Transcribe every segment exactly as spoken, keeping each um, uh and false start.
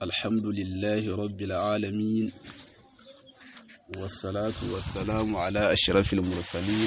الحمد لله رب العالمين، والصلاة والسلام على أشرف المرسلين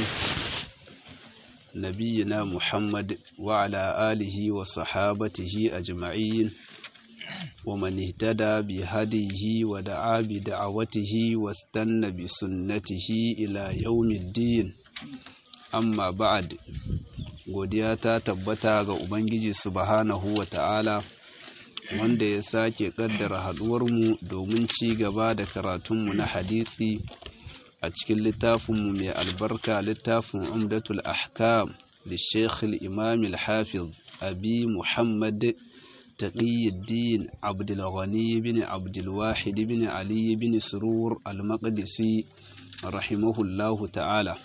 نبينا محمد وعلى آله وصحابته أجمعين، ومن اهتدى بهديه ودعا بدعوته واستنى بسنته إلى يوم الدين. Amma ba'ad, godiya ta tabbata ga Ubangiji subhanahu wa ta'ala wanda ya sake kaddara haduwarmu domin ci gaba da karatunmu na hadisi a cikin littafinmu mai albarka, littafin Umdatul Ahkam da Sheikh al-Imam al-Hafiz Abi Muhammad Taqiyuddin Abdul Ghani bin Abdul Wahid bin Ali bin Surur al-Maqdisi rahimahullahu ta'ala.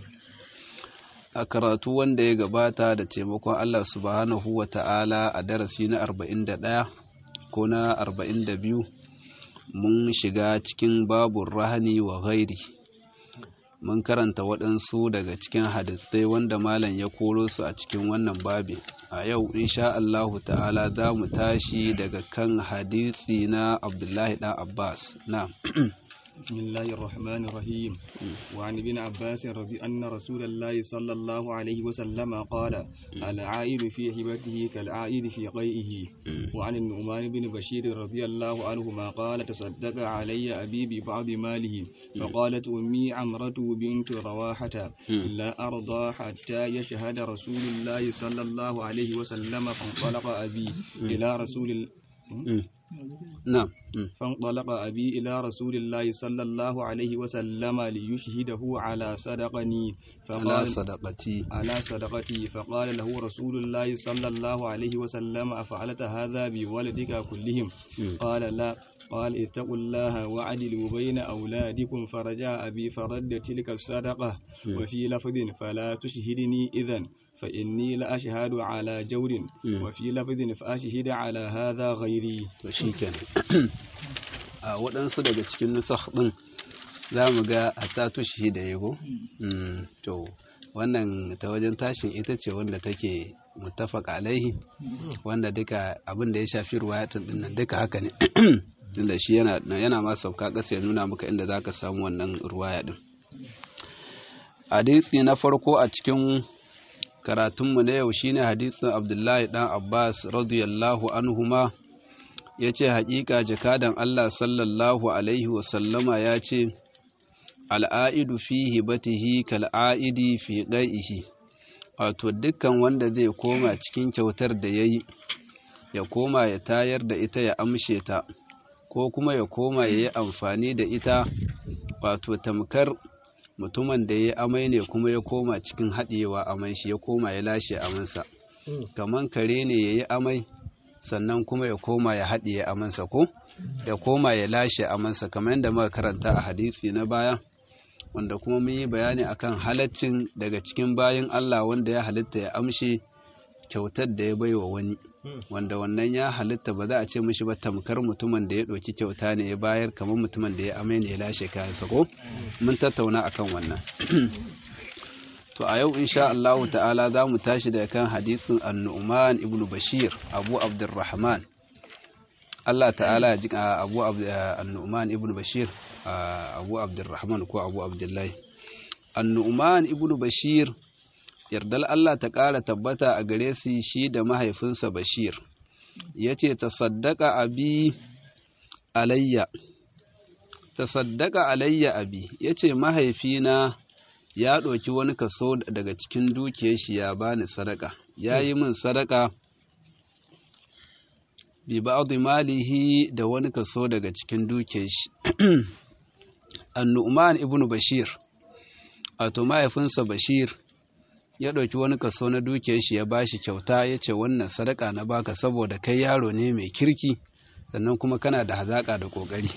A karatu wanda ya gabata da taimakon Allah subhanahu wa ta'ala a darasi na arba'in da ɗaya ko na arba'in da biyu mun shiga cikin babun rahani wa ghairi. Mun karanta waɗansu daga cikin hadisai wanda malam ya koro su a cikin wannan babi. A yau insha Allahu ta'ala za mu tashi daga kan hadisi na Abdullahi ɗan Abbas. Na. بسم الله الرحمن الرحيم. وعن ابن عباس رضي أن رسول الله صلى الله عليه وسلم قال: العائد في هبته كالعائد في قيئه. وعن النعمان بن بشير رضي الله عنهما قال: تصدق علي أبي ببعض ماله، فقالت أمي عمرة بنت رواحة: لا أرضى حتى يشهد رسول الله صلى الله عليه وسلم. فانطلق أبي إلى رسول الله نعم فانطلق أبي إلى رسول الله صلى الله عليه وسلم ليشهده على صدقني فقال على صدقتي على صدقتي فقال له رسول الله صلى الله عليه وسلم: أفعلت هذا بولدك كلهم؟ قال: لا. قال: اتقوا الله وعدلوا بين أولادكم. فرجع أبي فرد تلك الصدقة. وفي لفظ: فلا تشهدني إذن فإني لأشهد على جور. وفي لفظ: فأشهد على هذا غيري. a waɗansu daga cikin nusakh ɗin za mu ga hatta tushi da yago to wannan ta wajen tashin ita ce wanda take muttafaq alaihi, wanda duka abin da ya shafi ruwayatin din nan duka haka ne tunda shi yana yana ma sauka ƙasa ya nuna maka inda zaka samu wannan ruwaya din. Hadisi na farko a cikin karatunmu na yau shine hadisin Abdullahi dan Abbas radiyallahu anhuma. Ya ce haƙiƙa jakadan Allah sallallahu Alaihi wasallama ya ce, al'a'idu fi hibatihi kal'a'idi fi ƙai'ihi, wato dukkan wanda zai koma cikin kyautar da ya yi, ya koma ya tayar da ita ya amshe ta, ko kuma ya koma ya yi amfani da ita, wato tamkar mutumin da ya amai ne kuma ya koma cikin haɗewa amai shi ya koma ya lashe amansa, kaman kare ne ya yi amai, sannan kuma ya koma ya haɗiye amansa ko ya koma ya lashe amansa, kamar yadda muka karanta a hadisi na baya, wanda kuma mun yi bayani akan halaccin daga cikin bayin Allah wanda ya halitta ya amshe kyautar da ya baiwa wani, wanda wannan ya halitta ba za a ce mishi ba tamkar mutumin da ya ɗauki kyauta ne ya bayar, kamar mutumin da ya amai ne ya lashe kayansa ko mun tattauna akan wannan. To a yau insha Allah ta'ala za mu tashi daga kan hadisin An-Nu'man ibn Bashir Abu Abdurrahman. Allah ta'ala ya ji Abu An-Nu'man ibn Bashir Abu Abdurrahman ko Abu Abdullahi. An-Nu'man ibn Bashir yardal Allah ta ƙara tabbata a gare shi shi da mahaifinsa Bashir. Yace tasaddaqa abi alayya. Tasaddaqa alayya abi, yace mahaifina ya ɗauki wani kaso daga cikin dukiyar shi ya bani sadaka, ya yi min sadaka bi ba'd malihi da wani kaso daga cikin dukiyar shi. An-Nu'man ibn Bashir, wato mahaifinsa Bashir, ya ɗauki wani kaso na dukiyar shi ya bashi kyauta, ya ce wannan sadaka na baka saboda kai yaro ne mai kirki, sannan kuma kana da hazaƙa da ƙoƙari.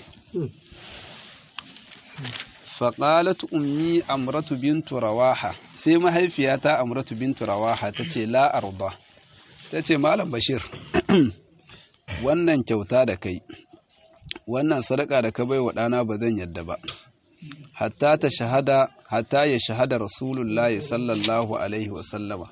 faƙalatu ummi amratu bintu rawaha, sai mahaifiyata amratu bintu rawaha ta ce la arba, ta ce malam Bashir wannan kyauta da kai, wannan sadaka da ka bai wa ɗana ba zan yadda ba, hatta ta shahada hatta ya shahada rasulullahi sallallahu alaihi wasallama,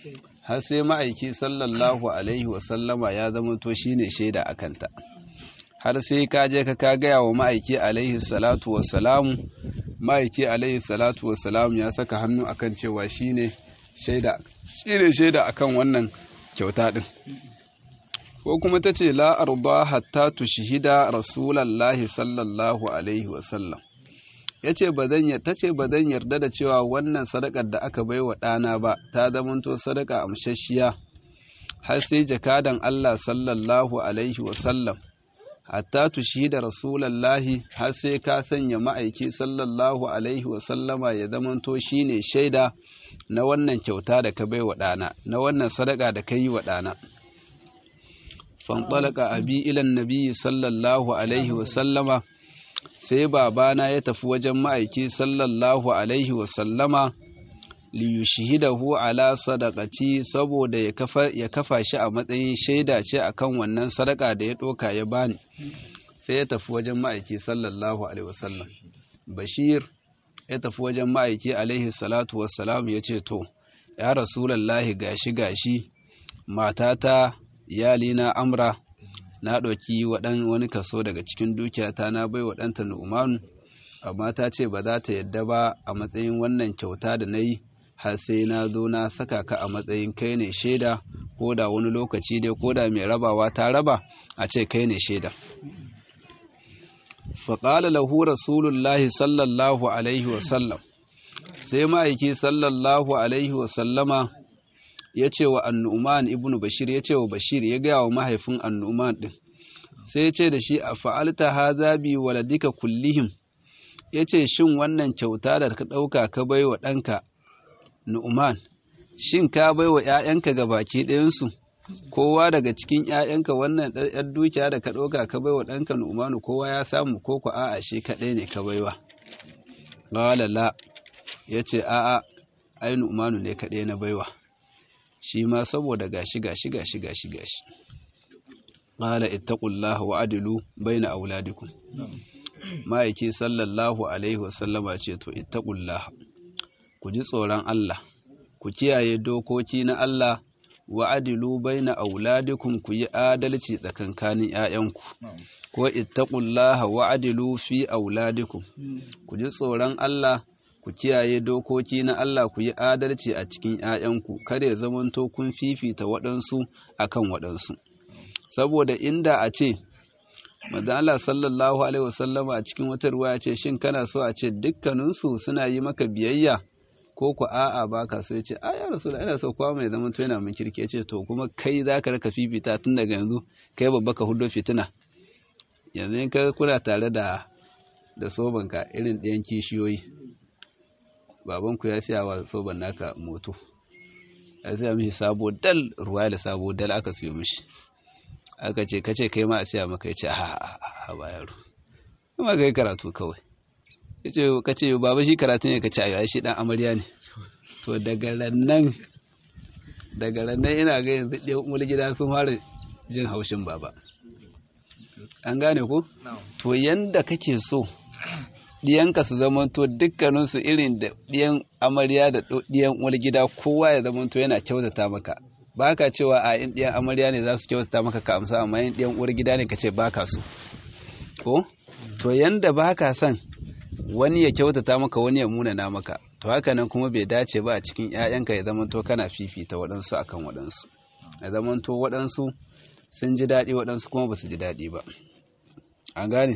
har sai ma'aiki sallallahu alaihi wasallama ya zama to shine shaida akanta. har sai ka je ka ka gaya wa ma'aiki alaihi salatu wassalamu, ma'aiki alaihi salatu wassalamu ya saka hannu akan cewa shine shaida shine shaida akan wannan kyauta din. Ko kuma ta ce la arda hatta tushhida rasulallahi sallallahu alaihi wasallam, yace bazan ya tace bazan yarda da cewa wannan sadakar da aka baiwa ɗana ba ta zamanto sadaka amshashiya har sai jakadan Allah sallallahu alaihi wasallam, hatta tushhida rasulallahi, har sai ka sanya ma'aiki sallallahu alaihi wasallama ya zamanto shine shaida na wannan kyauta da ka baiwa ɗana, na wannan sadaka da ka yi wa ɗana. fanɗalaka abi ilan nabi sallallahu alaihi wasallama, sai babana ya tafi wajen ma'aiki sallallahu alaihi wasallama liyushhidahu ala sadaqati, saboda ya kafa ya kafa shi a matsayin shaida ce akan wannan sadaka da ya doka ya bani. Sai ya tafi wajen ma'aiki sallallahu alaihi wasallam. Bashir ya tafi wajen ma'aiki alaihi salatu wassalam ya ce to ya rasulullahi gashi gashi matata iyalina Amra na ɗauki waɗan wani kaso daga cikin dukiyata na bai wa ɗanta Nu'manu, amma ta ce ba za ta yadda ba a matsayin wannan kyauta da na yi har sai na zo na saka ka a matsayin kai ne shaida, ko da wani lokaci dai ko da mai rabawa ta raba a ce kai ne shaida. faƙala lahu rasulullahi sallallahu alaihi wasallam, sai ma'aiki sallallahu alaihi wasallama ya ce wa annu'man ibnu bashir, ya ce wa bashir, ya gaya wa mahaifin annu'man ɗin, sai ya ce da shi a fa'alta haza bi waladika kullihim, ya ce shin wannan kyauta da ka ɗauka ka bai wa ɗanka nu'man, shin ka bai wa ‘ya'yanka ga baki ɗayansu, kowa daga cikin ‘ya'yanka wannan ɗan dukiya da ka ɗauka ka bai wa ɗanka nu'manu kowa ya samu, ko ku a'a shi kaɗai ne ka baiwa? Ƙala la, ya ce a'a ai nu'manu ne kaɗai na baiwa, shi ma saboda gashi gashi gashi gashi gashi. Qala ittaqullaha wa adilu baina auladikum. Ma'aiki sallallahu alaihi wasallama ce to ittaqullaha, ku ji tsoron Allah, ku kiyaye dokoki na Allah, wa adilu baina auladikum, ku yi adalci tsakankanin ƴaƴanku. Ko ittaqullaha wa adilu fi auladikum, ku ji tsoron Allah, ku kiyaye dokoki na Allah, ku yi adalci a cikin ‘ya'yanku, kada ya zamanto kun fifita waɗansu a kan waɗansu. Saboda inda a ce, Manzon Allah sallallahu Alaihi wasallama a cikin wata ruwa ya ce, shin kana so a ce dukkaninsu suna yi maka biyayya, ko ku a'a ba ka so? Ya ce, a ya rasu ina so kwa mai zamanto yana min kirki. Ya ce, to kuma kai za ka raka fifita tun daga yanzu, kai babba ka hudo fitina. Yanzu in ka kuna tare da da sobanka irin ɗayan kishiyoyi, babanku ya siya wa soban naka moto, ya siya mishi sabo dal, ruwa da sabo dal aka siyo mishi, aka ce kace kai ma a siya maka, ya ce a a ba yaro, kuma kai karatu kawai. Ya ce kace baba shi karatu ne, kace ayi shi dan amarya ne. To daga rannan daga rannan ina ga yanzu ɗaya umar gida sun fara jin haushin baba, an gane ko? To yanda kake so ɗiyanka su zamanto dukkaninsu irin da ɗiyan amarya da ɗiyan uwar gida, kowa ya zamanto yana kyautata maka, ba ka cewa a in ɗiyan amarya ne za su kyautata maka ka amsa, amma in ɗiyan uwar gida ne ka ce ba ka so, ko? To yanda ba ka son wani ya kyautata maka wani ya munana maka, to haka nan kuma bai dace ba a cikin ‘ya'yanka ya zamanto kana fifita waɗansu akan waɗansu, ya zamanto waɗansu sun ji daɗi waɗansu kuma ba su ji daɗi ba, an gane?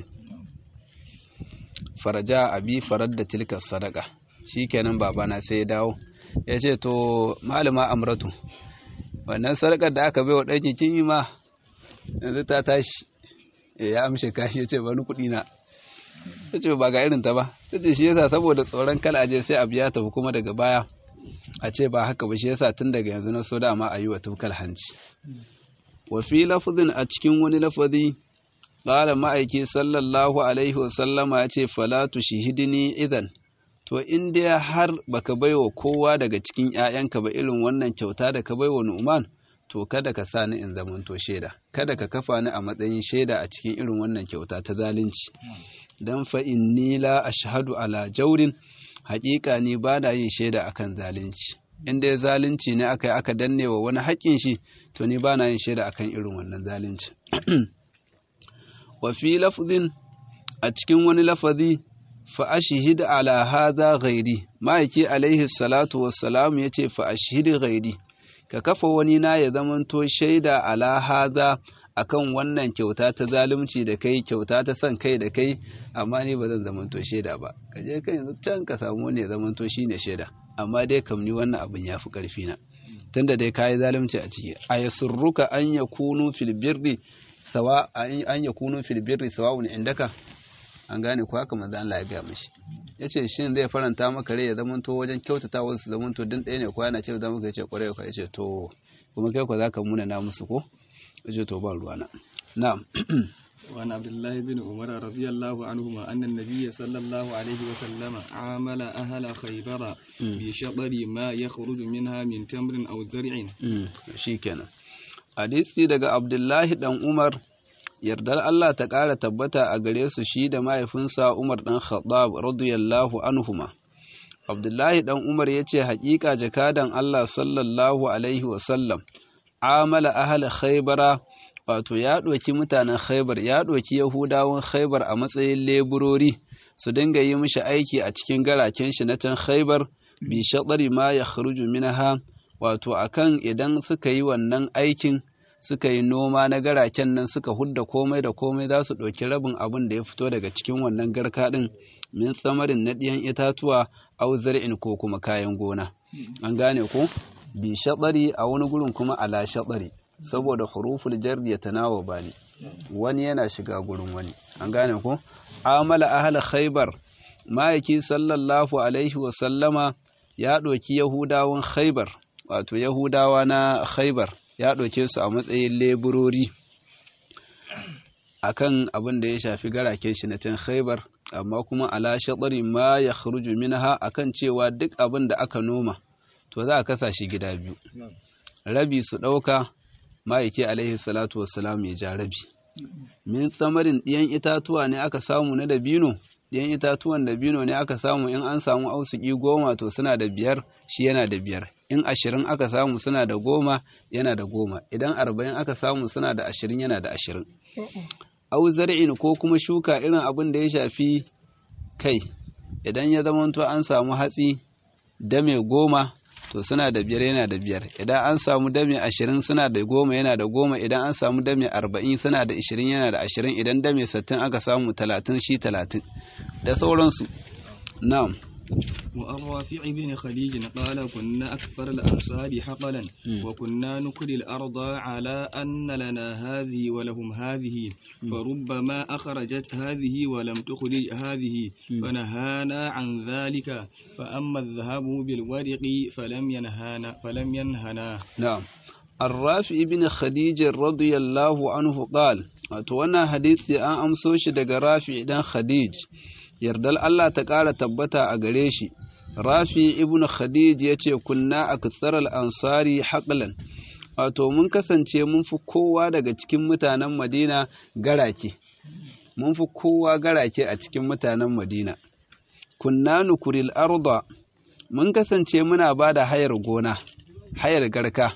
Faraja abi farar da tilkar sadaka, shi kenan babana sai ya dawo ya ce to malama Amratu, wannan sadakar da aka bai wa ɗanki kin yi ma yanzu ta tashi. Ya amshe kashi ya ce bani kuɗi na. Ta ce ba ga irin ta ba, ta ce shi yasa saboda tsoron kala aje sai a biya ta kuma daga baya a ce ba haka ba, shi yasa tun daga yanzu na so dama a yi wa tufkal hanci. Wa fi lafazin, a cikin wani lafazi, ƙala ma'aiki sallallahu alaihi wasallama ya ce falatu shihidini idan, to in dai har baka baiwa kowa daga cikin ‘ya'yanka ba irin wannan kyauta da ka baiwa Nu'man, to kada ka sa ni in zamanto shaida, kada ka kafa ni a matsayin shaida a cikin irin wannan kyauta ta zalunci. Dan fa inni la ashhadu ala jawrin, haƙiƙa ni ba na yin shaida akan zalunci. In dai zalunci ne aka yi aka danne wa wani haƙƙin shi, to ni ba na yin shaida akan irin wannan zalunci. wa fi lafzin a cikin wani lafazi fa ashhid ala hadha ghairi ma'aiki alaihi salatu wassalam yace fa ashhid ghairi ka kafa wani na ya zamanto shaida ala hadha akan wannan kyauta ta zalunci da kai kyauta ta son kai da kai amma ni ba zan zamanto shaida ba ka je kai yanzu can ka samu wani ya zamanto shine shaida amma dai kam ni wannan abin yafi karfi na tunda dai kai zalunci a ciki ayasurruka an yakunu fil birri sawa an yakunu fil birri sawa'un indaka an gane ko haka manzo Allah ya ga mishi yace shin zai faranta maka rai ya zamanto wajen kyautata wasu zamanto din ɗaya ne ko yana ce da muka yace kwarai ko yace to kuma kai ko zaka muna na musu ko yace to ba ruwana na'am وعن عبد الله بن عمر رضي الله عنهما أن النبي صلى الله عليه وسلم عامل أهل خيبر بشطر ما يخرج منها من تمر أو زرع شيكنا حديثي daga Abdullahi dan Umar yardar Allah ta ƙara tabbata a gare su shi da mahaifinsa Umar dan Khattab radiyallahu anhuma Abdullahi dan Umar yace haƙiƙa jakadan Allah sallallahu alaihi wasallam amala ahli Khaybara wato ya ɗoki mutanen Khaibar ya ɗoki Yahudawan Khaibar a matsayin leburori su dinga yi mishi aiki a cikin garaken shi na can Khaibar bi shaɗari ma ya kharuju minha wato akan idan suka yi wannan aikin suka yi noma na garaken nan suka hudda komai da komai za su ɗauki rabin abin da ya fito daga cikin wannan garka ɗin min tsamarin na ɗiyan itatuwa au zar'in ko kuma kayan gona an gane ko bi shaɗari a wani gurin kuma ala shaɗari saboda huruful jarri ya tanawa bani wani yana shiga gurin wani an gane ko amala ahla khaybar ma'aiki sallallahu alaihi wa sallama ya doki yahudawan khaybar wato yahudawa na khaybar ya doke su a matsayin leburori akan abin da ya shafi garake shi na can khaybar amma kuma ala shatari ma ya khruju minha akan cewa duk abin da aka noma to za a kasa shi gida biyu rabi su dauka ma'aiki alaihi salatu wassalam ya ja rabi min tsamarin ɗiyan itatuwa ne aka samu na dabino ɗiyan itatuwan dabino ne aka samu in an samu ausuki goma to suna da biyar shi yana da biyar in ashirin aka samu suna da goma yana da goma idan arba'in aka samu suna da ashirin yana da ashirin au zar'in ko kuma shuka irin abin da ya shafi kai idan ya zamanto an samu hatsi dame goma to suna da biyar yana da biyar idan an samu dame ashirin suna da goma yana da goma idan an samu dame arba'in suna da ashirin yana da ashirin idan dame sittin aka samu talatin shi talatin da sauransu na'am وعن رافع بن خديج قال كنا أكثر الأنصار حقلا وكنا نكري الأرض على أن لنا هذه ولهم هذه فربما أخرجت هذه ولم تخرج هذه فنهانا عن ذلك فأما الذهاب بالورق فلم ينهانا فلم ينهنا نعم الرافع بن خديج رضي الله عنه قال وتوانا حديث أن أمسوش دق رافع بن خديج yardal Allah ta ƙara tabbata a gare shi rafi ibn khadij ya ce kunna aktharal ansari haqlan wato mun kasance mun fi kowa daga cikin mutanen madina garake mun fi kowa garake a cikin mutanen madina kunna nukuril arda mun kasance muna ba da hayar gona hayar garka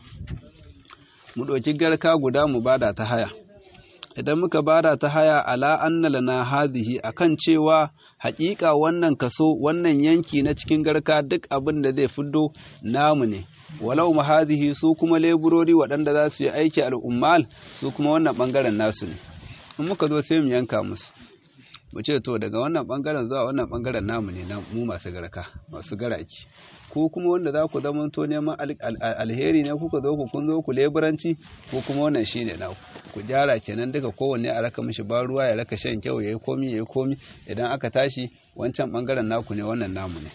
mu ɗauki garka guda mu bada ta haya idan muka bada ta haya ala anna lana hadhihi akan cewa haƙiƙa wannan kaso wannan yanki na cikin garka duk abin da zai fiddo namu ne walau mahadihi su kuma leburori waɗanda za su yi aiki al'ummal su kuma wannan ɓangaren nasu ne in muka zo sai mu yanka musu mu ce to daga wannan ɓangaren zuwa wannan ɓangaren namu ne mu masu garka masu garaki ko kuma wanda za ku zamanto neman alheri ne kuka zo ku kun zo ku leburanci ko kuma wannan shine naku ku gyara kenan duka kowanne a raka mishi ban ruwa ya raka shan kyau yayi komi yayi komi idan aka tashi wancan bangaren naku ne wannan namu ne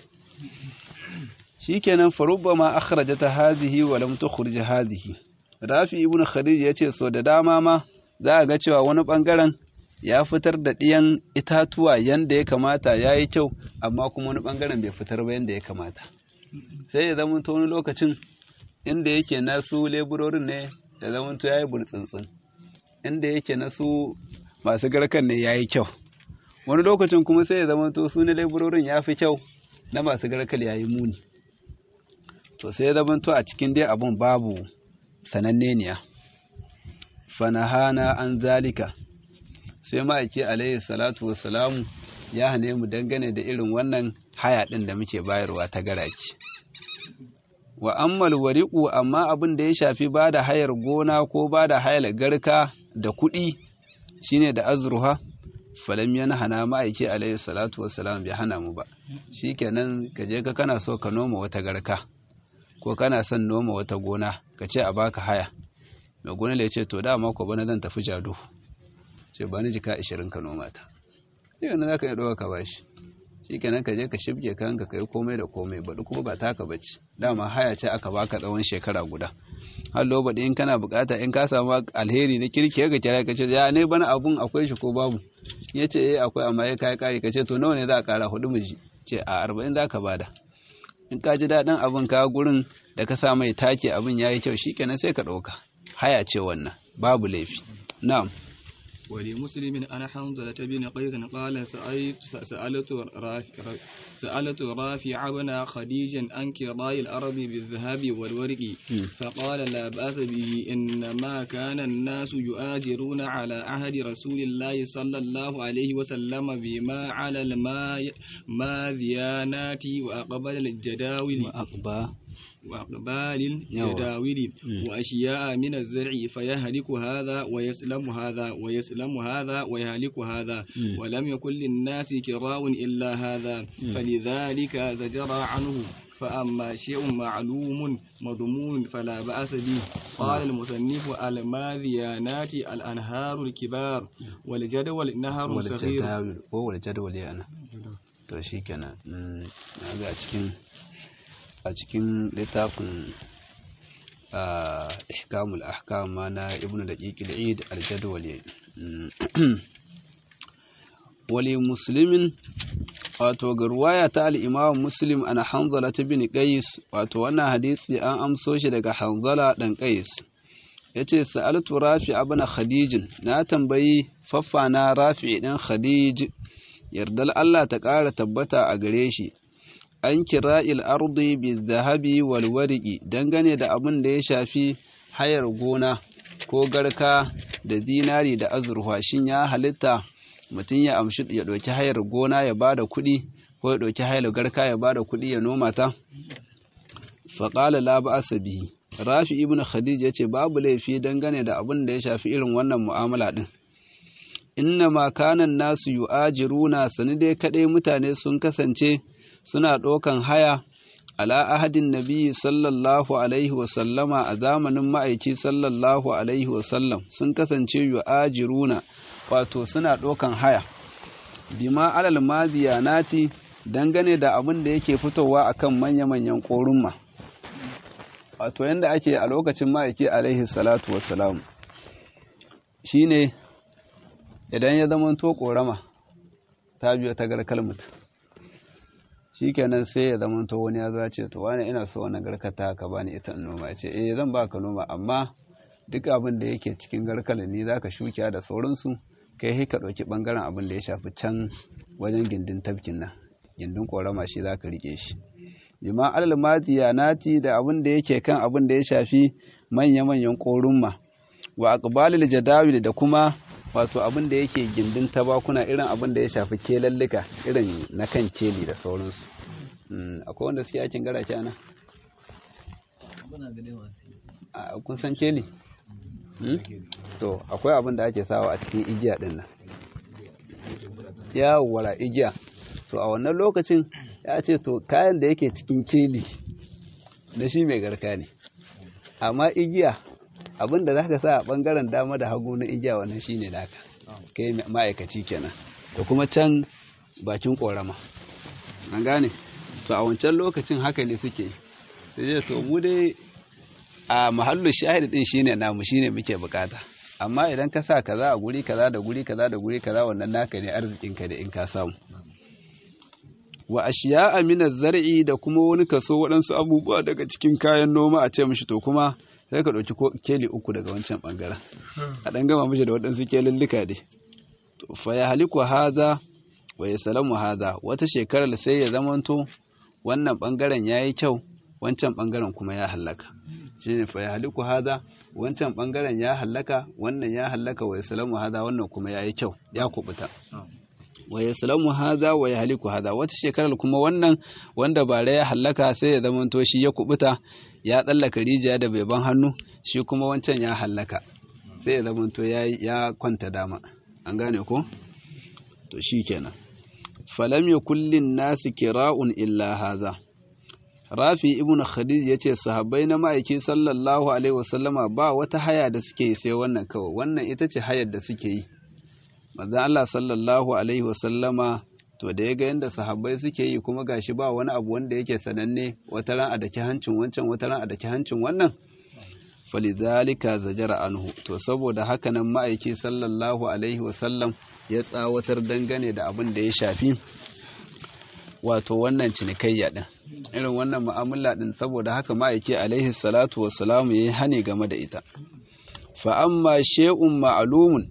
shikenan farubbama akhrajat hadhihi wa lam tukhrij hadhihi rafi ibn khadij yace so da dama ma za a ga cewa wani bangaren ya fitar da ɗiyan itatuwa yanda ya kamata yayi kyau amma kuma wani bangaren bai fitar ba yanda ya kamata sai ya zama wani lokacin inda yake na su leburorin ne ya zama ya yi burtsintsin inda yake na su masu garkan ne ya yi kyau wani lokacin kuma sai ya zama su na leburorin ya fi kyau na masu garkal ya yi muni to sai ya zama a cikin dai abun babu sananne niya fanahana an zalika sai ma'aiki alaihi salatu wassalamu ya hane mu dangane da irin wannan haya din da muke bayarwa ta garaki. Wa ammal wariqu, amma abin da ya shafi ba da hayar gona ko ba da hayar garka da kuɗi shine da azruha, falam yanhana ma'aiki alaihi salatu wassalam bai hana mu ba. Shikenan ka je ka kana so ka noma wata garka ko kana son noma wata gona ka ce a baka haya, mai gona ya ce to dama ko bana zan tafi Jado, ce bani jika ashirin ka noma ta, shikenan zaka iya ɗauka ka bashi, shikenan ka je ka shibge kanka kai komai da komai, baɗi kuma ba taka bace, dama haya ce aka baka tsawon shekara guda. har lo baɗi in kana bukata in ka samu alheri na kirki ya ga kira ka ce ya ne bana abun akwai shi ko babu, ya ce eh akwai amma ya kai kare ka ce to nawa ne za a kara hudu miji, ce a arba'in za ka bada. In ka ji daɗin abin ka gurin da ka sa mai take abin ya yi kyau shikenan sai ka ɗauka, haya ce wannan babu laifi. Na'am. ولمسلم أنا حنظلة بن قيس قال سألت رافع سألت رافع بن خديج عن كراء الأرض بالذهب والورق فقال لا بأس به، إنما كان الناس يؤاجرون على عهد رسول الله صلى الله عليه وسلم بما على الماذيانات وأقبل الجداول وأقبى وأقبال الجداول وأشياء من الزرع، فيهلك هذا ويسلم هذا ويسلم هذا ويهلك هذا، ولم يكن للناس كراء إلا هذا، فلذلك زجر عنه. فأما شيء معلوم مضمون فلا بأس به. قال المصنف الماذيانات الأنهار الكبار والجدول نهر صغير. هو الجدول يعني to shikenan na ga cikin a cikin littafin ihkamul ahkam na ibn daqiq al-eid al-jadwali. wali muslimin, wato ga ruwaya ta al-imam muslim ana hanzala bin qais, wato wannan hadisi an amso shi daga hanzala dan qais, yace sa'altu rafi ibn khadij, na tambayi faffana rafi dan khadij yardal Allah ta ƙara tabbata a gare shi, an kira'il ardi bizahabi wal warqi, dangane da abin da ya shafi hayar gona ko garka da zinari da azurfa, shin ya halitta mutum ya amshi ya ɗauki hayar gona ya bada kuɗi ko ya ɗauki hayar garka ya bada kuɗi ya noma ta? Faƙala la ba'asa bihi. Rafi ibn Khadij yace babu laifi dangane da abin da ya shafi irin wannan mu'amala din. Inna ma kanan nasu yu'ajiruna, sani dai kadai mutane sun kasance suna ɗaukan haya ala ahadin nabi sallallahu alaihi wasallama, a zamanin ma'aiki sallallahu alaihi wasallam sun kasance yu'ajiruna, wato suna ɗaukan haya bima alal maziyanati, dangane da abin da yake fitowa akan manya-manyan korunma, wato yanda ake a lokacin ma'aiki alaihi salatu wassalam shine idan ya zama to korama ta biyo ta garkal mutum, shikenan sai ya zama to wani ya zo ya ce to wani ina so wannan garkata ka bani ita in noma, ya ce eh zan baka noma, amma duk abin da yake cikin garkalin ni zaka shukiya da sauransu, kai sai ka dauki bangaren abin da ya shafi can wajen gindin tafkin nan, gindin korama shi zaka rike shi. Bima alal madiyanati, da abin da yake kan abin da ya shafi manya-manyan korumma, wa aqbalil jadawil, da kuma wato abin da yake gindin tabakuna, irin abin da ya shafi kelallika irin na kan keli da sauransu. Akwai wanda suke aikin garake ana? Kun san keli? To akwai abin da ake sawa a cikin igiya din nan, yawwa igiya. To a wannan lokacin ya ce to kayan da yake cikin keli da shi mai garka ne, amma igiya abin da za ka sa a ɓangaren dama da hagu na igiya wannan shi ne naka, kai ma'aikaci kenan, da kuma can bakin ƙorama, an gane. To a wancan lokacin haka ne suke, sai to mu dai a mahallu shahid din shine namu, shine muke bukata, amma idan ka sa kaza a guri kaza da guri kaza da guri kaza wannan naka ne, arzikinka da in ka samu. Wa ashiya'a min az-zar'i, da kuma wani kaso waɗansu abubuwa daga cikin kayan noma a ce mishi to kuma sai ka ɗauki keli uku daga wancan ɓangaren, a ɗan gama mishi da waɗansu kelillika dai. To fa ya haliku haza wa ya salamu haza, wata shekarar sai ya zamanto wannan ɓangaren ya yi kyau, wancan bangaren kuma ya hallaka shine fa yahliku hada wancan bangaren ya hallaka wannan ya hallaka wa yaslamu hada wannan kuma yayi kyau ya kubuta wa yaslamu hada wa yahliku hada wata shekarar kuma wannan wanda bare ya hallaka sai ya zama to shi ya kubuta ya tsallaka rijiya da beban hannu shi kuma wancan ya hallaka sai ya zama to ya ya kwanta dama an gane ko to shikenan falam yakul lin nasi kira'un illa hadha Rafi ibn Khadij yace sahabbai na ma'aiki sallallahu alaihi wasallama ba wata haya da suke yi sai wannan kawai wannan ita ce hayar da suke yi manzon Allah sallallahu alaihi wasallama to da yaga yanda sahabbai suke yi kuma gashi ba wani abu wanda yake sananne wata ran a daki hancin wancan wata ran a daki hancin wannan falidhalika zajara anhu to saboda haka nan ma'aiki sallallahu alaihi wasallam ya tsawatar dangane da abin da ya shafi wato wannan cinikayya din irin wannan mu'amala din saboda haka ma'aiki alaihi salatu wassalamu yayi hane game da ita fa amma shay'un ma'lumun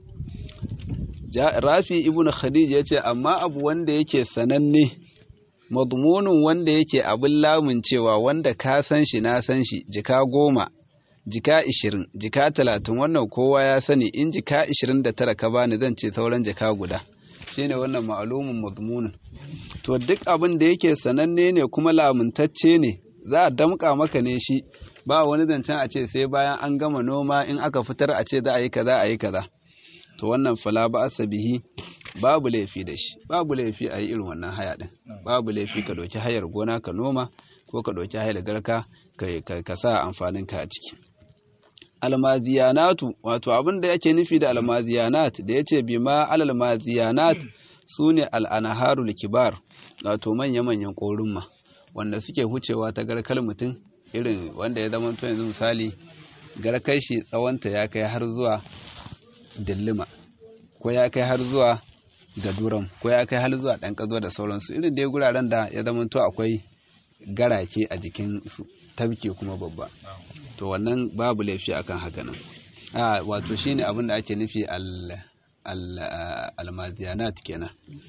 Rafi ibn Khadij yace amma abu wanda yake sananne madmunun wanda yake abin lamun cewa wanda ka san shi na san shi jika goma jika ishirin jika talatin wannan kowa ya sani in jika ishirin da tara ka bani zan ce sauran jika guda shine wannan ma'lumun madmunun to duk abin da yake sananne ne kuma lamuntacce ne za a damƙa maka ne shi ba wani zancen a ce sai bayan an gama noma in aka fitar a ce za a yi kaza a yi kaza to wannan fala ba asabihi babu laifi da shi babu laifi a yi irin wannan haya din babu laifi ka ɗauki hayar gona ka noma ko ka ɗauki hayar garka ka sa amfanin ka a ciki almaziyanatu wato abin da yake nufi da almaziyanat da yace bima alalmaziyanat sune al'anaharul kibar wato manya-manyan korumma wanda suke hucewa ta garkar mutum irin wanda ya zama to yanzu misali garkar shi tsawonta ya kai har zuwa dillima ko ya kai har zuwa gaduram ko ya kai har zuwa dan kazo da sauransu irin dai guraren da ya zama to akwai garake a jikin su tabke kuma babba to wannan babu laifi akan haka nan a wato shine abin da ake nufi al al-maziyanat kenan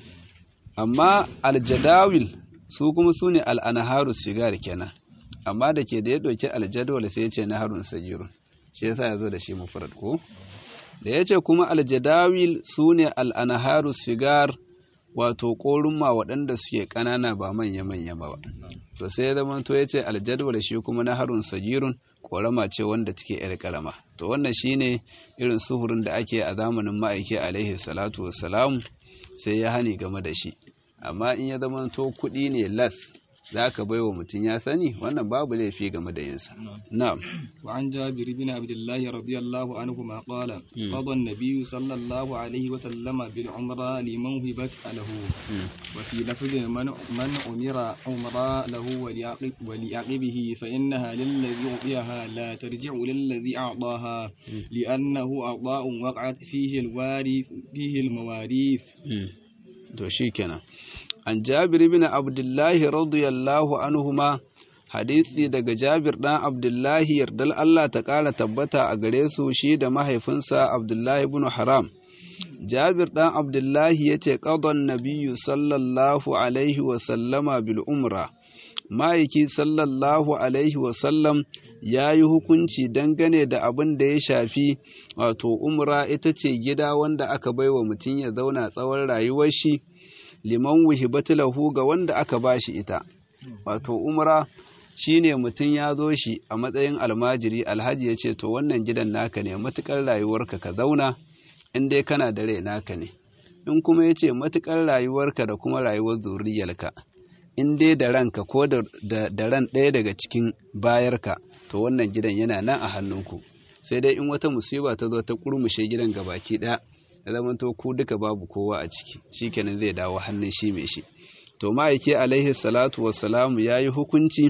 amma al-jadawil su kuma sune al-anharu sigar kenan amma da ke da ya doki al-jadwal sai ya ce naharun sagirun shi yasa yazo da shi mufrad ko da yace kuma al-jadawil sune al-anharu sigar wato korumma waɗanda suke ƙanana ba manya-manya ba to sai ya zama to yace al-jadwal shi kuma naharun sagirun korama ce wanda take yar karama to wannan shine irin suhurin da ake a zamanin ma'aiki alaihi salatu wassalam sai ya hani game da shi amma in ya zama to kuɗi ne las zaka baiwa mutum ya sani wannan babu laifi game da yinsa na'am wa an jabir bin abdullah radiyallahu anhu ma qala qada an-nabiy sallallahu alaihi wa sallama bil umra liman hibat lahu wa fi lafdhin man man umira umra lahu wa liaqib wa liaqibihi fa innaha lil ladhi ubiha la tarji'u lil ladhi a'taha li'annahu a'ta'un waqa'at fihi al-warith fihi al-mawarith to shikenan an jabir bin abdullahi radiyallahu anhuma hadisi daga jabir dan abdullahi yardal Allah ta kara tabbata a gare su shi da mahaifinsa abdullahi ibn haram jabir dan abdullahi yace qadan nabiyyu sallallahu alaihi wa sallama bil umra ma'aiki sallallahu alaihi wa sallam yayi hukunci dangane da abin da ya shafi wato umra ita ce gida wanda aka baiwa mutum ya zauna tsawon rayuwar shi liman wuhibatu lahu ga wanda aka bashi ita wato umra shine mutum ya zo shi a matsayin almajiri alhaji ya ce to wannan gidan naka ne matukar rayuwarka ka zauna in dai kana da rai naka ne in kuma ya ce matukar rayuwarka da kuma rayuwar zuriyarka in dai da ranka ko da ran ɗaya daga cikin bayarka to wannan gidan yana nan a hannunku sai dai in wata musiba ta zo ta kurmushe gidan gabaki ɗaya ya zama to ku duka babu kowa a ciki shikenan zai dawo hannun shi mai shi to ma'aiki alaihi salatu wassalamu yayi hukunci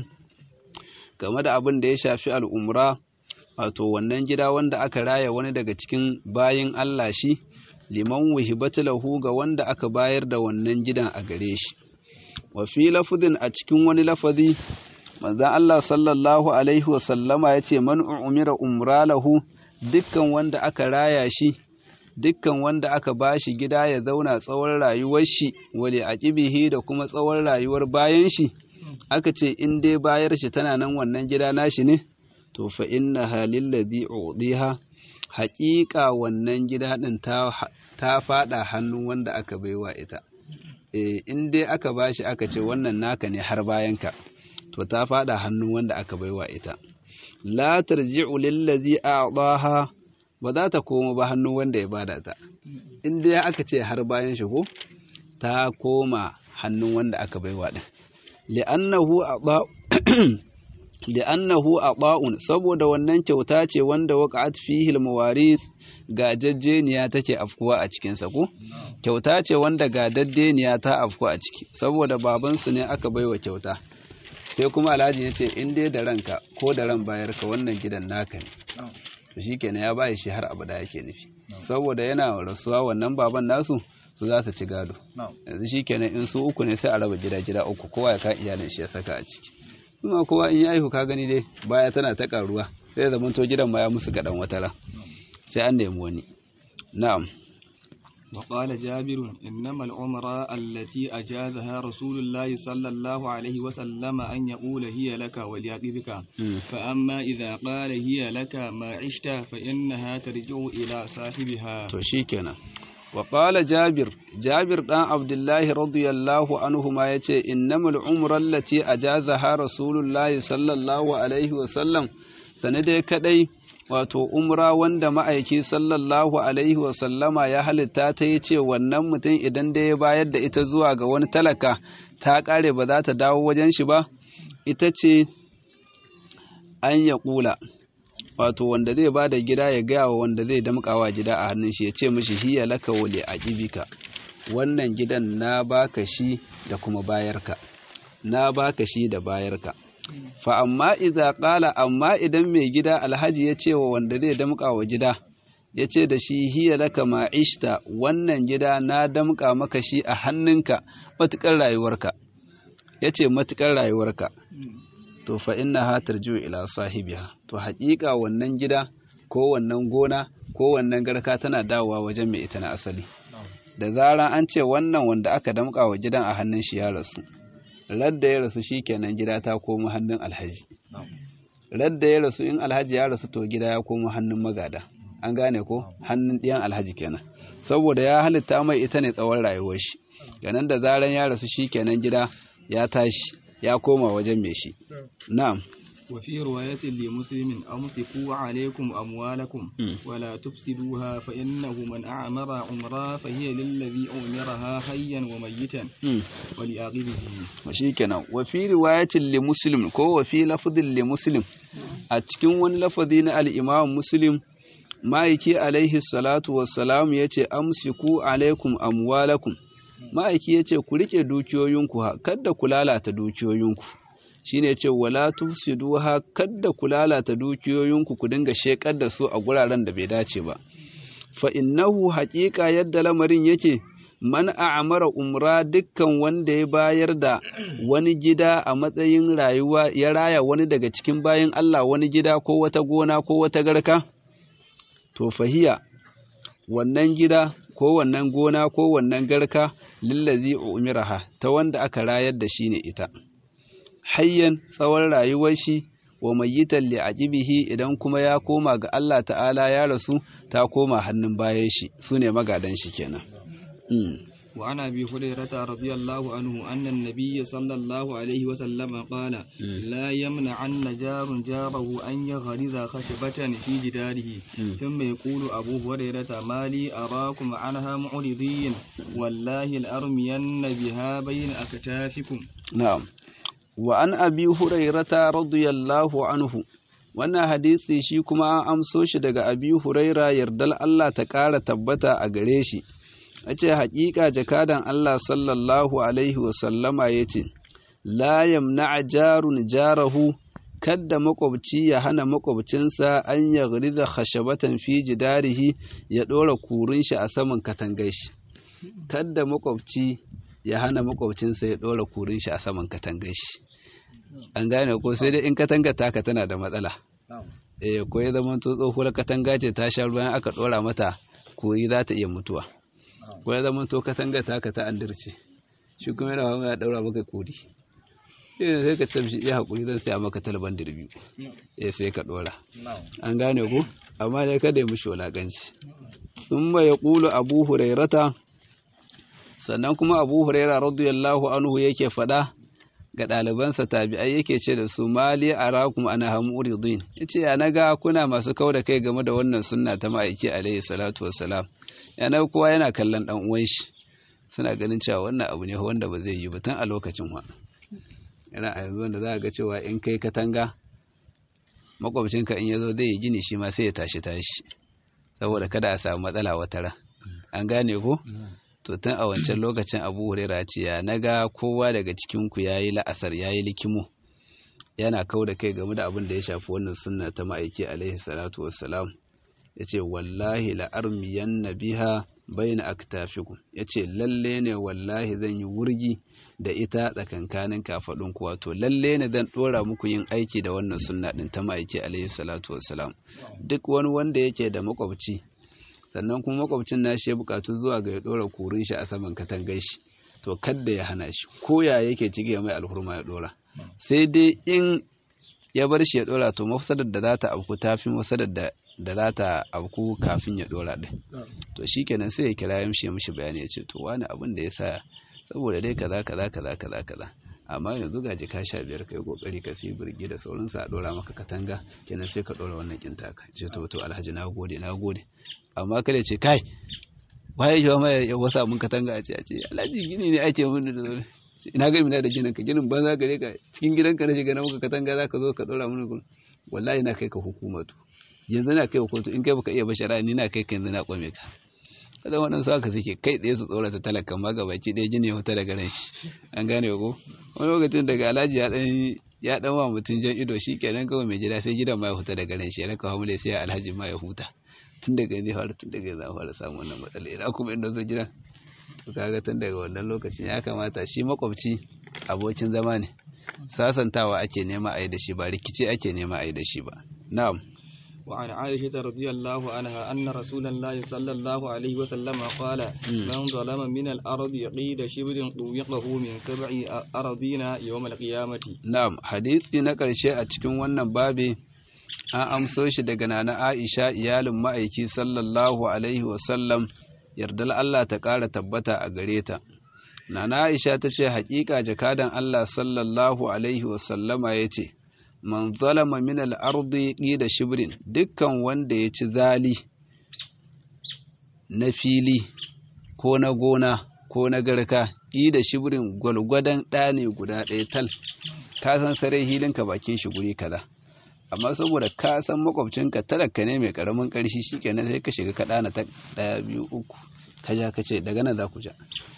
game da abin da ya shafi al'umra wato wannan gida wanda aka raya wani daga cikin bayin Allah shi liman wuhibatu lahu ga wanda aka bayar da wannan gidan a gare shi wa fi lafzin a cikin wani lafazi manzon Allah sallallahu alaihi wasallama yace man umira umra lahu dukkan wanda aka raya shi dukkan wanda aka bashi gida ya zauna tsawon rayuwar shi wali aqibihi da kuma tsawon rayuwar bayan shi aka ce in dai bayar shi tana nan wannan gida nashi ne to fa inna halil ladhi udiha haƙiƙa wannan gida din ta ta fada hannun wanda aka baiwa ita eh in dai aka bashi aka ce wannan naka ne har bayan ka to ta fada hannun wanda aka baiwa ita la tarji'u lil ladhi a'daha ba za ta koma ba hannun wanda ya bada ta in dai aka ce har bayan shi ko ta koma hannun wanda aka baiwa din li'annahu a'da li'annahu a'da'un saboda wannan kyauta ce wanda waqa'at fihi al-mawarith gajajjeniya take afkuwa a cikin sa ko kyauta ce wanda gadaddeniya ta afku a ciki saboda baban su ne aka baiwa kyauta sai kuma alhaji ya ce in dai da ranka ko da ran bayar ka wannan gidan naka ne to shikenan ya bai shi har abada yake nufi saboda yana rasuwa wannan baban nasu su za su ci gado yanzu shikenan in su uku ne sai a raba gida gida uku kowa ya ka iyalin shi ya saka a ciki kuma kowa in ya aihu ka gani dai baya tana ta karuwa sai zaman to gidan ma ya musu gadan watara sai an nemi wani na'am وقال جابر إنما العمراء التي أجازها رسول الله صلى الله عليه وسلم أن يقول هي لك وليقبك فأما إذا قال هي لك ما عشت فإنها ترجع إلى صاحبها توشيكنا وقال جابر جابر دان عبد الله رضي الله عنهما يتي إنما العمر التي أجازها رسول الله صلى الله عليه وسلم سندي كدي wato umra wanda ma'aiki sallallahu alaihi wasallama ya halitta ta yi ce wannan mutum idan da ya bayar da ita zuwa ga wani talaka ta kare ba za ta dawo wajen shi ba ita ce an ya kula wato wanda zai ba da gida ya gaya wa wanda zai damƙawa gida a hannun shi ya ce mishi hiya laka wali aqibika wannan gidan na baka shi da kuma bayarka na baka shi da bayarka fa amma idza qala amma idan mai gida alhaji ya ce wa wanda zai damƙa wa gida ya ce da shi hiya laka ma'ishta wannan gida na damƙa maka shi a hannunka matuƙar rayuwarka ya ce matuƙar rayuwarka to fa inna ha tarju ila sahibiha to haƙiƙa wannan gida ko wannan gona ko wannan garka tana dawowa wajen mai ita na asali da zaran an ce wannan wanda aka damƙa wa gidan a hannun shi ya rasu radda ya rasu shikenan gida ta koma hannun alhaji radda ya rasu in alhaji ya rasu to gida ya koma hannun magada an gane ko hannun ɗiyan alhaji kenan saboda ya halitta mai ita ne tsawon rayuwar shi ganin da zaran ya rasu shikenan gida ya tashi ya koma wajen mai shi na'am وفي رواية لمسلم أمسكوا عليكم أموالكم ولا تفسدوها فإنه من أعمر عمرا فهي للذي أمرها حيا وميتا ولأغيره وشيكنا وفي رواية لمسلم كو وفي لفظ لمسلم أتكون لفظين الإمام مسلم ما يكي عليه الصلاة والسلام يتي أمسكوا عليكم أموالكم ما يكي يتي كلك دوكيوينكو كد كلالة دوكيوينكو shine ce wala tufsiduha kadda ku lalata dukiyoyinku ku dinga shekar da su a guraren da bai dace ba fa innahu haqiqa yadda lamarin yake man a'mara umra dukkan wanda ya bayar da wani gida a matsayin rayuwa ya raya wani daga cikin bayin Allah wani gida ko wata gona ko wata garka to fahiya wannan gida ko wannan gona ko wannan garka lillazi umiraha ta wanda aka rayar da shi ne ita hayyan tsawon rayuwar shi wa mayyitan li ajibihi idan kuma ya koma ga Allah ta'ala ya rasu ta koma hannun bayan shi sune magadan shi kenan wa ana bi hurairata radiyallahu anhu anna an-nabiy sallallahu alaihi wa sallam qala la yamna an jarun jarahu an yaghriza khashbatan fi jidarihi thumma yaqulu abu hurairata mali arakum anha mu'ridin wallahi al-armiyanna biha bayna aktafikum na'am wa an abi hurairata radiyallahu anhu wannan hadisi shi kuma an amso shi daga abi huraira yardal Allah ta ƙara tabbata a gare shi ace haƙiƙa jakadan Allah sallallahu alaihi wa sallama yace la yamna jarun jarahu kadda makwabci ya hana makwabcinsa an yaghriza khashabatan fi jidarihi ya dora kurin shi a saman katangar shi kadda makwabci ya hana makwabcinsa ya ɗora kurin shi a saman katangar shi an gane ko sai dai in katanga taka tana da matsala eh ko ya zama to tsohuwar katanga ce ta sha ruwan aka ɗora mata kuri za ta iya mutuwa ko ya zama to katanga taka ta andirce shi kuma yana ya ɗaura maka kuri sai ka tamshi ya hakuri zan saya maka talban dirbi eh sai ka dora an gane ku amma dai kada ya mushi walakanci thumma yaqulu abu hurairata sannan kuma abu huraira radiyallahu anhu yake fada ga ɗalibansa tabi'ai yake ce da su mali arakum ana hamuridin yace ya naga kuna masu kauda kai game da wannan sunna ta ma'aiki alaihi salatu wassalam ya naga kowa yana kallon dan uwan shi suna ganin cewa wannan abu ne wanda ba zai yi ba tun a lokacin wa yana a yanzu wanda za ga cewa in kai katanga makwabcinka in yazo zai yi gini shi ma sai ya tashi tashi saboda kada a samu matsala wata ran an gane ko to tun a wancan lokacin abu huraira ce ya naga kowa daga cikinku ya yi la'asar ya yi likimo yana kau da kai game da abin da ya shafi wannan sunna ta ma'aiki alaihi salatu wassalam ya ce wallahi la'armiyan na biha bai na aktafiku ya ce lalle ne wallahi zan yi wurgi da ita tsakankanin kafaɗinku wato lalle ne zan ɗora muku yin aiki da wannan sunna ɗin ta ma'aiki alaihi salatu wassalam duk wani wanda yake da makwabci sannan kuma makwabcin nashi ya bukatu zuwa ga ya dora kurin shi a saman katangar shi to kadda ya hana shi ko ya yake cike ya mai alhurma ya dora sai dai in ya bar shi ya dora to mafsadar da za ta afku tafi mafsadar da da za ta afku kafin ya dora din to shikenan sai ya kira ya mishi mishi bayani ya ce to wani abin da ya sa saboda dai kaza kaza kaza kaza kaza amma yanzu ga jika sha biyar kai kokari ka sai burgi da sauransu a dora maka katanga kenan sai ka dora wannan kinta ka ce to to alhaji na gode na gode amma kada ce kai waye shi ma ya wasa mun katanga a ce a ce alhaji gini ne ake mun da ina ga mina da ginin ka ginin banza gare ka cikin gidanka na shiga na muka katanga zaka zo ka dora mun wallahi na kai ka hukumatu yanzu na kai kotu in kai baka iya bashara ni na kai ka yanzu na kwame ka kada waɗansu haka suke kai tsaye su tsorata talakan ma gabaki ɗaya jini ya huta daga ran shi an gane ko wani lokacin daga alhaji ya ɗan ya ɗan wa mutum jan ido shi kenan kawai mai gida sai gidan ma ya huta daga ran shi ya raka hamule sai alhaji ma ya huta tun daga zai fara tun daga zai fara samun wannan matsala idan kuma inda zo gidan to kaga tun daga wannan lokacin ya kamata shi makwabci abokin zama ne sasantawa ake nema a yi da shi ba rikici ake nema a yi da shi ba na'am وعن عائشة رضي الله عنها أن رسول الله صلى الله عليه وسلم قال من ظلم من الأرض قيد شبر طوقه من سبع أراضين يوم القيامة. نعم حديثي نقل شيء أتكون wannan babi an amso shi daga nana Aisha iyalin ma'aiki sallallahu alaihi wasallam yardal Allah ta ƙara tabbata a gare ta. Nana Aisha ta ce haƙiƙa jakadan Allah sallallahu alaihi wasallama ya ce man zalama min al-ardi qida shibrin dukkan wanda ya ci zali na fili ko na gona ko na garka qida shibrin gwalgwadan ɗane guda ɗaya tal ka san sarai hilinka bakin shi guri kaza amma saboda ka san makwabcinka talaka ne mai karamin ƙarshi shikenan sai ka shiga ka ɗana ta ɗaya biyu uku ka ja ka ce daga nan za ku ja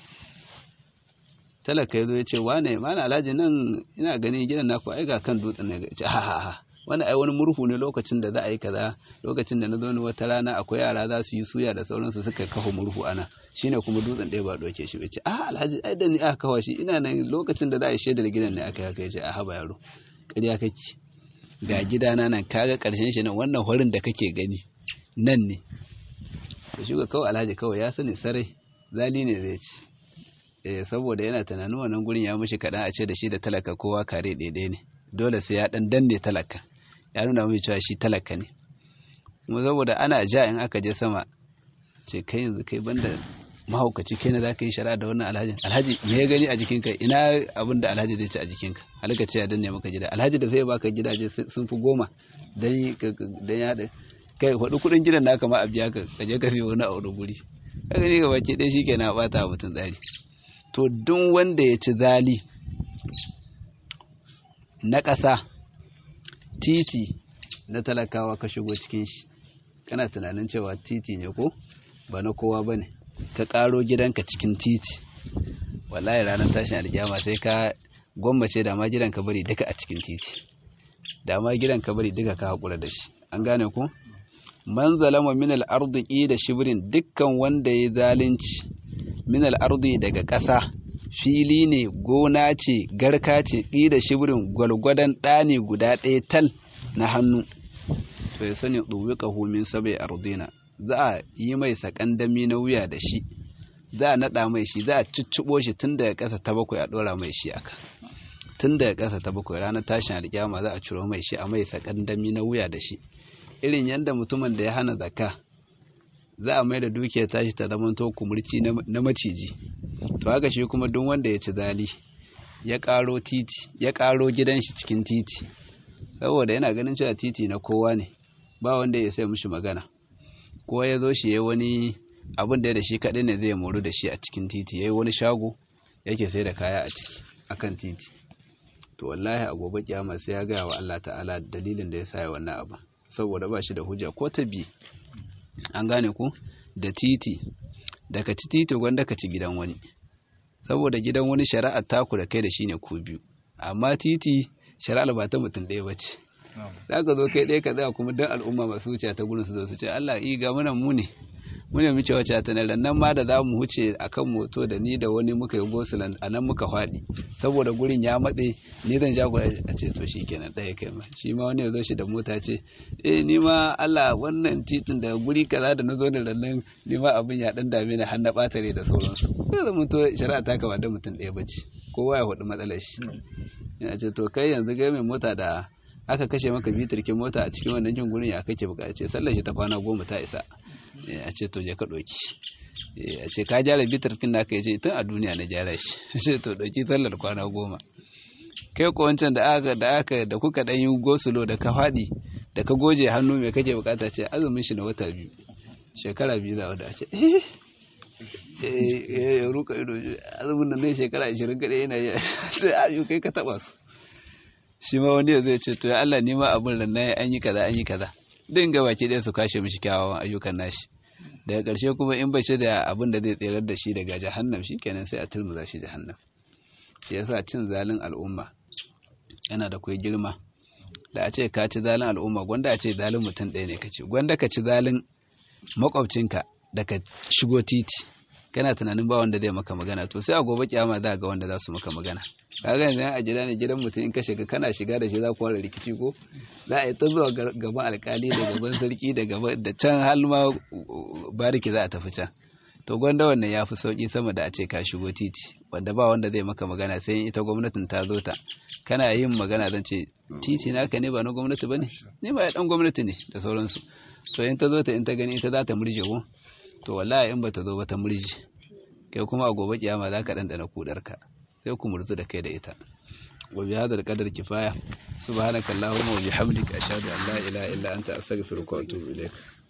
talaka yazo ya ce wane mana alhaji nan ina gani gidan naku ai ga kan dutsen ne ce ha ha ha wani ai wani murhu ne lokacin da za a yi kaza lokacin da na zo ni wata rana akwai yara za su yi suya da sauransu suka kafa murhu ana shine kuma dutsen ɗaya ba doke shi ce ah alhaji ai da ni aka kawo shi ina nan lokacin da za a yi shaidar gidan ne aka yi haka ya ce a haba yaro ƙarya kake ga gidana nan kaga ƙarshen shi nan wannan horin da kake gani nan ne to shi ga kawai alhaji kawai ya sani sarai zali ne zai ci saboda yana tunanin wannan gurin ya mishi kaɗan a ce da shi da talaka kowa kare ɗaiɗai ne dole sai ya ɗan danne talaka ya nuna mai cewa shi talaka ne kuma saboda ana ja in aka je sama ce kai yanzu kai banda mahaukaci kai na za ka yi shari'a da wannan alhaji alhaji me ya gani a jikinka ina abin da alhaji zai ci a jikinka halaka ce ya danne maka gida alhaji da zai baka gidaje sun fi goma dan ya kai hudu kudin gidan naka ma a biya ka kaje ka siyo wani a wani guri ka gani ga baki ɗaya shikenan bata mutum tsari to duk wanda ya ci zali na ƙasa titi na talakawa ka shigo cikin shi kana tunanin cewa titi ne ko ba na kowa ba ne ka ƙaro gidanka cikin titi wallahi ranar tashin alkiyama sai ka gwammace da ma gidanka bari duka a cikin titi da ma gidanka bari duka ka haƙura da shi an gane ko man zalama min al-ardi da shibrin dukkan wanda ya zalunci min al-ardi daga ƙasa fili ne gona ce garka ce da shibrin gwalgwadon ɗani guda ɗaya tal na hannu to ya sani ɗuwiƙahu min sabai ardina za a yi mai sakandami na wuya da shi za a naɗa mai shi za a cicciɓo shi tun daga ƙasa ta bakwai a ɗora mai shi aka tun daga ƙasa ta bakwai ranar tashin alƙiyama za a ciro mai shi a mai sakandami na wuya da shi irin yadda mutumin da ya hana zakka za a mai da dukiyar tashi ta zama to kumurci na maciji to haka shi kuma duk wanda ya ci zali ya ƙaro titi ya ƙaro gidan shi cikin titi saboda yana ganin cewa titi na kowa ne ba wanda ya sai mushi magana ko ya zo shi ya wani abin da ya da shi kaɗai ne zai moru da shi a cikin titi ya yi wani shago yake sai da kaya a ciki akan titi to wallahi a gobe kiyama sai ya gaya wa Allah ta'ala dalilin da ya sa ya wannan abu saboda ba shi da hujja ko ta bi an gane ku da titi daga ci titi gwanda ka ci gidan wani saboda gidan wani shari'ar taku da kai da shi ne ku biyu amma titi shari'ar ba ta mutum ɗaya ba ce za ka zo kai ɗaya ka tsaya kuma don al'umma masu wuce ta gurin su zo su ce Allah i ga muna mu ne mu ne muke wace ta nan nan ma da za mu huce akan moto da ni da wani muka yi gosulan a nan muka faɗi saboda gurin ya matse ni zan ja ku a ce to shi kenan ɗaya kai ma shi ma wani ya zo shi da mota ce eh ni ma Allah wannan titin da guri kaza da na zo da nan ni ma abin ya dan dame ni har na ɓatare da sauransu sai zama to shari'a ta kama da mutum ɗaya bace kowa ya hudu matsalar shi ya ce to kai yanzu ga mai mota da aka kashe maka bitirkin mota a cikin wannan jin gurin ya kake bukace sallar shi ta kwana goma ta isa a ce to je ka ɗauki a ce ka gyara bitirkin naka ya ce tun a duniya na gyara shi a ce to ɗauki sallar kwana goma kai ko wancan da aka da aka da kuka ɗan yi gosulo da ka faɗi da ka goje hannu mai kake bukata ce azumin shi na wata biyu shekara biyu za a da ce eh eh ya ruka ido azumin nan ne shekara ashirin kaɗai yana yi sai a kai ka taɓa su shi ma wani zai ce to ya Allah ni ma abin ran nan an yi kaza an yi kaza din ga baki ɗaya su kashe mishi kyawawan ayyukan nashi daga ƙarshe kuma in bashi da abin da zai tserar da shi daga jahannam shikenan sai a tilmuza shi jahannam shi yasa cin zalin al'umma yana da kai girma da a ce ka ci zalin al'umma gwanda a ce zalin mutum ɗaya ne ka ci gwanda ka ci zalin makwabcinka da ka shigo titi kana tunanin ba wanda zai maka magana to sai a gobe kiyama za ga wanda za su maka magana kaga yanzu a gida ne gidan mutum in ka shiga kana shiga da shi za ku fara rikici ko za a yi ta zuwa gaban alkali da gaban sarki da gaban da can har ma bariki za a tafi can to gwanda wannan ya fi sauki sama da a ce ka shigo titi wanda ba wanda zai maka magana sai ita gwamnatin ta zo ta kana yin magana zan ce titi naka ne ba na gwamnati bane ne ba ya dan gwamnati ne da sauransu to in ta zo ta in ta gani ita za ta murje ko to wallahi in ba ta zo ba ta murje kai kuma a gobe kiyama za ka dandana kudarka sai ku murzu da kai da ita wa bi hadal qadar kifaya subhanakallahumma wa bihamdika ashhadu an la ilaha illa anta astaghfiruka wa atubu ilaik